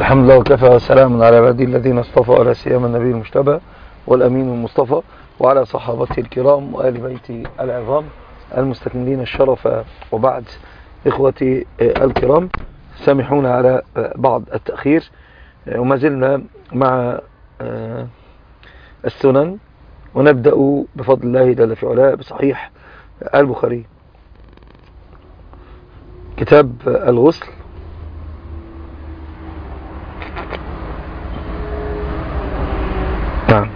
الحمد لله وكفى وسلام على عباده الذين اصطفى، ولا سيما النبي المجتبى والأمين المصطفى وعلى صحابته الكرام وآل بيته العظام المستكملين الشرف. وبعد، إخوتي الكرام، سامحونا على بعض التأخير، وما زلنا مع السنن، ونبدأ بفضل الله جل في علاه بصحيح البخاري، كتاب الغسل. نعم.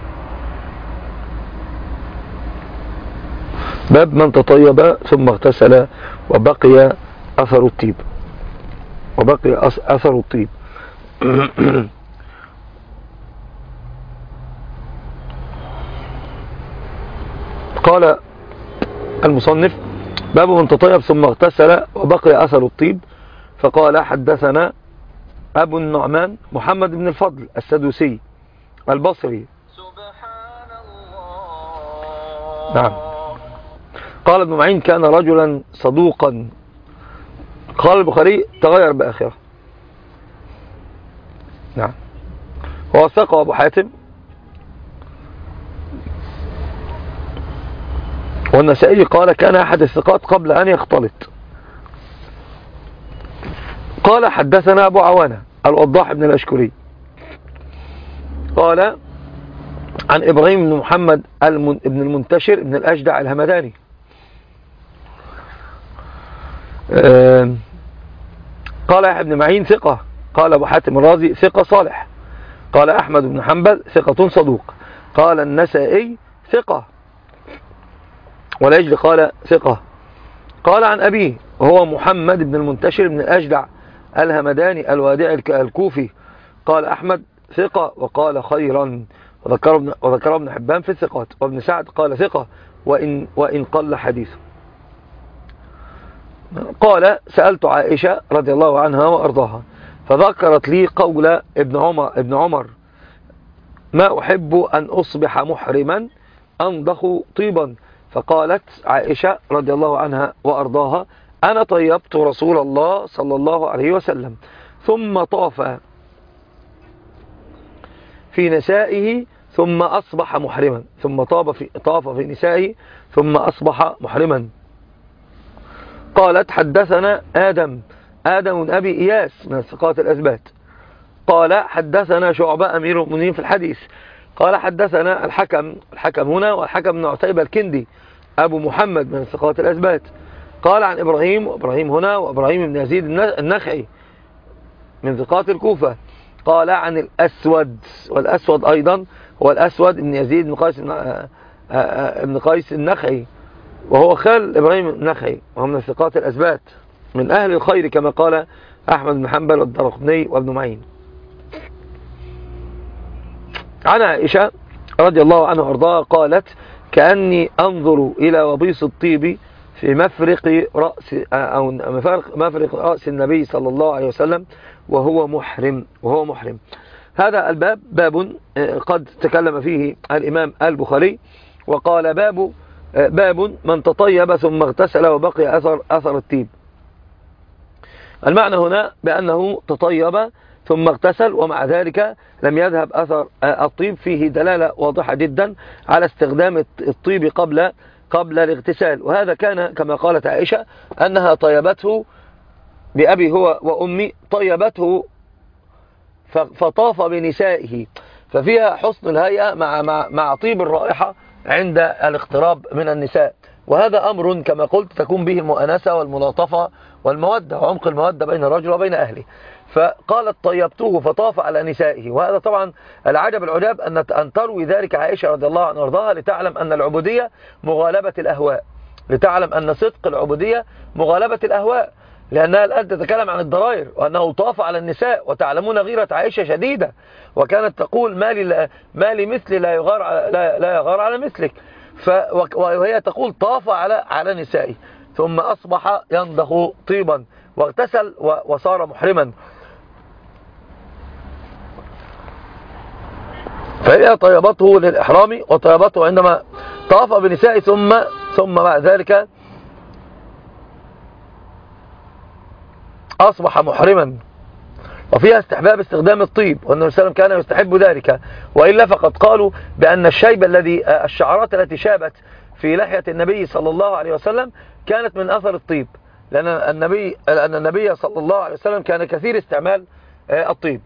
باب من تطيب ثم اغتسل وبقي أثر الطيب. قال المصنف: باب من تطيب ثم اغتسل وبقي أثر الطيب. فقال: حدثنا أبو النعمان محمد بن الفضل السدوسي البصري. نعم. قال ابن معين: كان رجلا صدوقا. قال البخاري: تغير بآخرة. نعم. ووثقه أبو حاتم والنسائي، قال: كان أحد الثقات قبل أن يختلط. قال: حدثنا أبو عوانة الوضاح بن الأشكري قال: عن إبراهيم بن محمد بن المنتشر بن الأجدع الهمداني. قال يحيى بن معين: ثقة. قال أبو حاتم الرازي: ثقة صالح. قال أحمد بن حنبل: ثقة صدوق. قال النسائي: ثقة. والأجل قال: ثقة. قال عن أبيه وهو محمد بن المنتشر بن الأجدع الهمداني الوادع الكوفي. قال أحمد: ثقة. وقال: خيرا. وذكر ابن حبان في الثقات. وابن سعد قال: ثقة وإن قل حديثه. قال: سألت عائشة رضي الله عنها وأرضاها، فذكرت لي قول ابن عمر: ما أحب أن أصبح محرما أنضخ طيبا. فقالت عائشة رضي الله عنها وأرضاها: أنا طيبت رسول الله صلى الله عليه وسلم ثم طاف في نسائه ثم أصبح محرما، ثم طاف في نسائه ثم أصبح محرما. قالت: حدثنا آدم بن أبي إياس من الثقات الأثبات. قال: حدثنا شعبة أمير المؤمنين في الحديث. قال: حدثنا الحكم هنا، والحكم بن عتيبة الكندي أبو محمد من الثقات الأثبات. قال: عن إبراهيم هنا، وإبراهيم بن يزيد النخعي من ثقات الكوفة. قال: عن الأسود، والأسود أيضا هو الأسود بن يزيد بن قيس النخعي، وهو خال إبراهيم النخعي، وهو من الثقات الأثبات من أهل الخير كما قال أحمد بن حنبل والدرقطني وابن معين. عن عائشة رضي الله عنها وارضاها قالت: كأني أنظر إلى وبيص الطيب في مفرق رأس النبي صلى الله عليه وسلم وهو محرم. هذا الباب باب قد تكلم فيه الإمام البخاري، وقال: باب من تطيب ثم اغتسل وبقي أثر الطيب. المعنى هنا بأنه تطيب ثم اغتسل، ومع ذلك لم يذهب أثر الطيب. فيه دلالة واضحة جدا على استخدام الطيب قبل الاغتسال. وهذا كان كما قالت عائشة أنها طيبته بأبي هو وأمي، طيبته فطاف بنسائه، ففيها حسن الهيئة مع طيب الرائحة عند الاقتراب من النساء. وهذا أمر كما قلت تكون به المؤانسة والملاطفة والمودة وعمق المودة بين الرجل وبين أهله. فقالت: طيبته فطاف على نسائه. وهذا طبعا العجب أن تروي ذلك عائشة رضي الله عنها وارضاها، لتعلم أن العبودية مغالبة الأهواء، لتعلم أن صدق العبودية مغالبة الأهواء، لأنها الآن تتكلم عن الضرائر وأنه طاف على النساء. وتعلمون غيرة عائشة شديدة، وكانت تقول: ما لي مثلي لا يغار على مثلك. وهي تقول: طاف على نسائه ثم أصبح ينضخ طيبا واغتسل وصار محرما. فهي طيبته للإحرام، وطيبته عندما طاف بنسائه ثم بعد ذلك أصبح محرما. وفيها استحباب استخدام الطيب، وأن النبي صلى الله عليه وسلم كان يستحب ذلك، وإلا فقد قالوا بأن الشعرات التي شابت في لحية النبي صلى الله عليه وسلم كانت من أثر الطيب، لأن النبي صلى الله عليه وسلم كان كثير استعمال الطيب.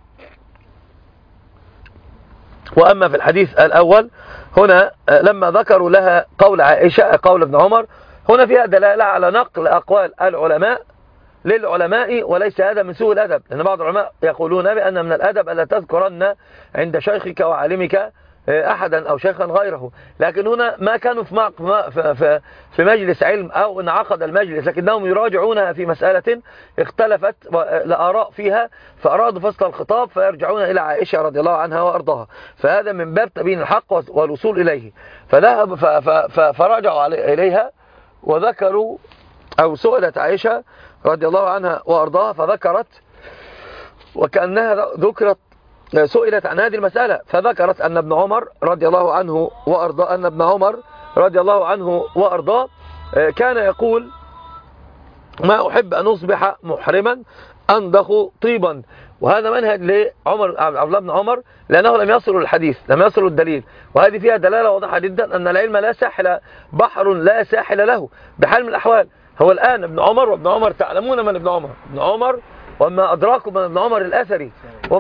وأما في الحديث الأول هنا لما ذكروا لها قول عائشة قول ابن عمر، هنا فيها دلالة على نقل أقوال العلماء للعلماء، وليس هذا من سوء الأدب، لأن بعض العلماء يقولون بأن من الأدب ألا تذكرن عند شيخك وعالمك أحدا أو شيخا غيره، لكن هنا ما كانوا في مجلس علم أو انعقد المجلس، لكنهم يراجعونها في مسألة اختلفت الآراء فيها، فأرادوا فصل الخطاب فيرجعون إلى عائشة رضي الله عنها وأرضاها، فهذا من باب تبيين الحق والوصول إليه، فذهب فرجعوا إليها وذكروا، أو سئلت عائشة رضي الله عنها وأرضاها فذكرت، وكأنها ذكرت سئلت عن هذه المسألة، فذكرت أن ابن عمر رضي الله عنه وأرضاه كان يقول: ما أحب أن أصبح محرما أندخ طيبا. وهذا منهج لعمر عبد الله بن عمر، لأنه لم يصل الحديث، لم يصل الدليل، وهذه فيها دلالة واضحة جدا أن العلم لا ساحل، بحر لا ساحل له بحال من الأحوال. هو الآن ابن عمر، وابن عمر تعلمون من ابن عمر وما أدراكم من ابن عمر الأثري،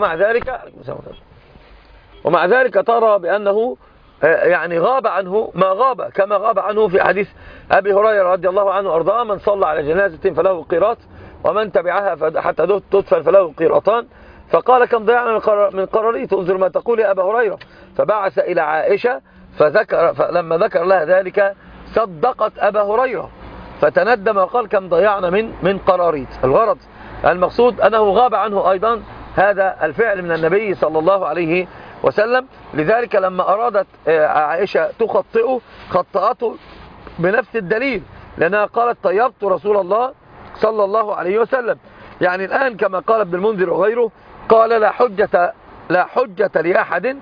ومع ذلك ترى بأنه يعني غاب عنه ما غاب، كما غاب عنه في حديث أبي هريرة رضي الله عنه وأرضاه: من صلى على جنازة فله قيراط، ومن تبعها حتى تدفن فله قيراطان. فقال: كم ضيعنا من قراريط، انظر ما تقول يا أبا هريرة. فبعث إلى عائشة فلما ذكر لها ذلك صدقت أبا هريرة، فتندم وقال: كم ضيعنا من قراريط. الغرض المقصود أنه غاب عنه أيضا هذا الفعل من النبي صلى الله عليه وسلم. لذلك لما أرادت عائشة تخطئه خطأته بنفس الدليل، لأنها قالت: طيبت رسول الله صلى الله عليه وسلم. يعني الآن كما قال ابن المنذر وغيره، قال: لا حجة لأحد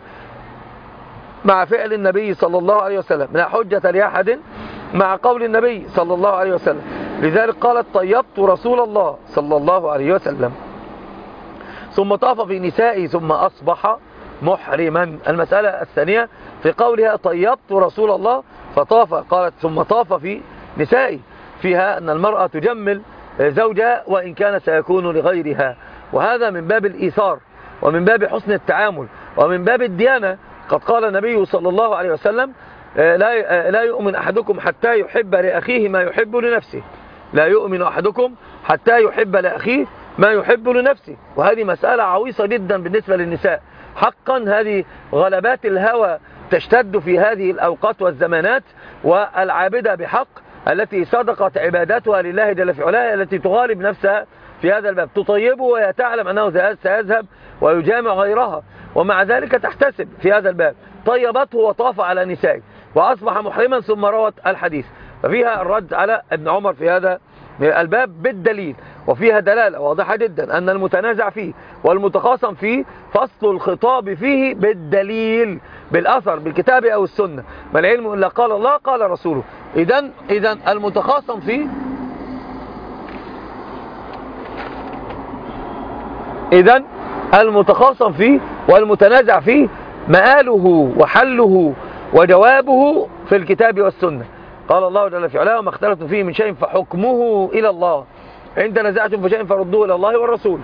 مع فعل النبي صلى الله عليه وسلم، لا حجة لأحد مع قول النبي صلى الله عليه وسلم. لذلك قالت: طيبت رسول الله صلى الله عليه وسلم، ثم طاف في نسائي ثم أصبح محرما. المسألة الثانية في قولها طيبت رسول الله فطاف، قالت ثم طاف في نسائي، فيها أن المرأة تجمل زوجها وإن كان سيكون لغيرها، وهذا من باب الإيثار ومن باب حسن التعامل ومن باب الديانة. قد قال النبي صلى الله عليه وسلم: لا يؤمن أحدكم حتى يحب لأخيه ما يحب لنفسه، لا يؤمن أحدكم حتى يحب لأخيه ما يحب لنفسه. وهذه مسألة عويصة جدا بالنسبة للنساء حقا. هذه غلبات الهوى تشتد في هذه الأوقات والزمانات، والعابدة بحق التي صدقت عباداتها لله جل في علاه التي تغالب نفسها في هذا الباب، تطيبه وهي تعلم أنه سيذهب ويجامع غيرها، ومع ذلك تحتسب في هذا الباب. طيبته وطاف على نسائه وأصبح محرما ثم روت الحديث، ففيها الرد على ابن عمر في هذا الباب بالدليل، وفيها دلالة واضحة جدا أن المتنازع فيه والمتخاصم فيه فصل الخطاب فيه بالدليل، بالأثر، بالكتاب أو السنة. ما العلم إلا قال الله قال رسوله. إذن المتخاصم فيه المتخاصم فيه والمتنازع فيه مآله وحله وجوابه في الكتاب والسنة. قال الله جل في علاه: وما اختلفتم فيه من شيء فحكمه إلى الله، إن تنازعتم في شيء فردوه إلى الله والرسول.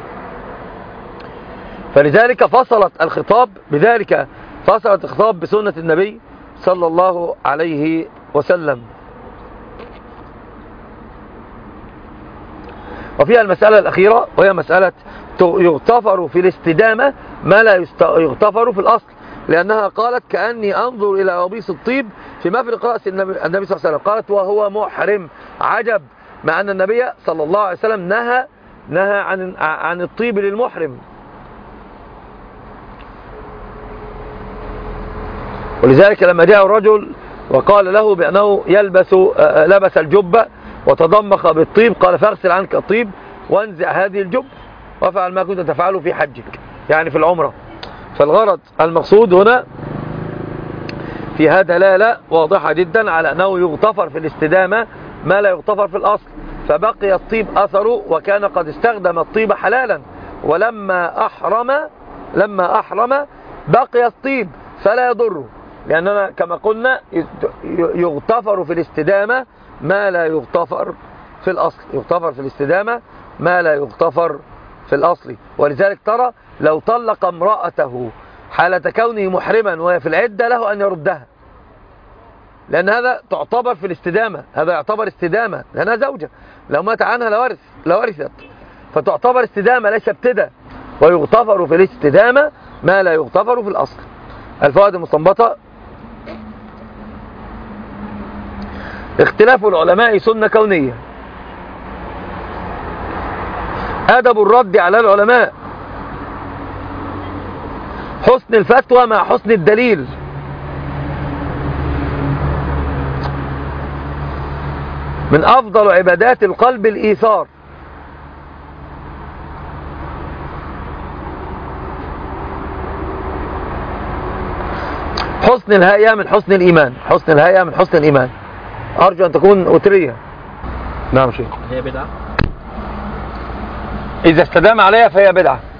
فلذلك فصلت الخطاب بذلك، فصلت الخطاب بسنة النبي صلى الله عليه وسلم. وفيها المسألة الأخيرة، وهي مسألة يغتفر في الاستدامة ما لا يغتفر في الأصل، لأنها قالت: كأني أنظر إلى وبيص الطيب في مفرق رأس النبي صلى الله عليه وسلم. قالت: وهو محرم. عجب، مع أن النبي صلى الله عليه وسلم نهى عن الطيب للمحرم. ولذلك لما جاء الرجل وقال له بأنه لبس الجبة وتضمخ بالطيب، قال: فاغسل عنك الطيب وانزع هذه الجب وافعل ما كنت تفعله في حجك، يعني في العمرة. فالغرض المقصود هنا فيها دلالة واضحة جدا على أنه يغتفر في الاستدامة ما لا يغتفر في الأصل، فبقي الطيب أثره، وكان قد استخدم الطيب حلالا ولما أحرم بقي الطيب فلا يضره، لأننا كما قلنا يغتفر في الاستدامة ما لا يغتفر في الأصل، يغتفر في الاستدامة ما لا يغتفر في الأصل. ولذلك ترى لو طلق امرأته حالة كونه محرما وهي في العدة له أن يردها، لأن هذا تعتبر في الاستدامة، هذا يعتبر استدامة لأنها زوجة، لو مات عنها لورثت، فتعتبر استدامة ليس ابتداء، ويغتفر في الاستدامة ما لا يغتفر في الأصل. الفوائد المستنبطة: اختلاف العلماء سنة كونية. أدب الرد على العلماء: حسن الفتوى مع حسن الدليل. من أفضل عبادات القلب الإيثار. حسن الهيئة من حسن الإيمان، حسن الهيئة من حسن الإيمان. أرجو أن تكون وترية. نعم شيخ. هي بدعة؟ إذا استدام عليها فهي بدعة.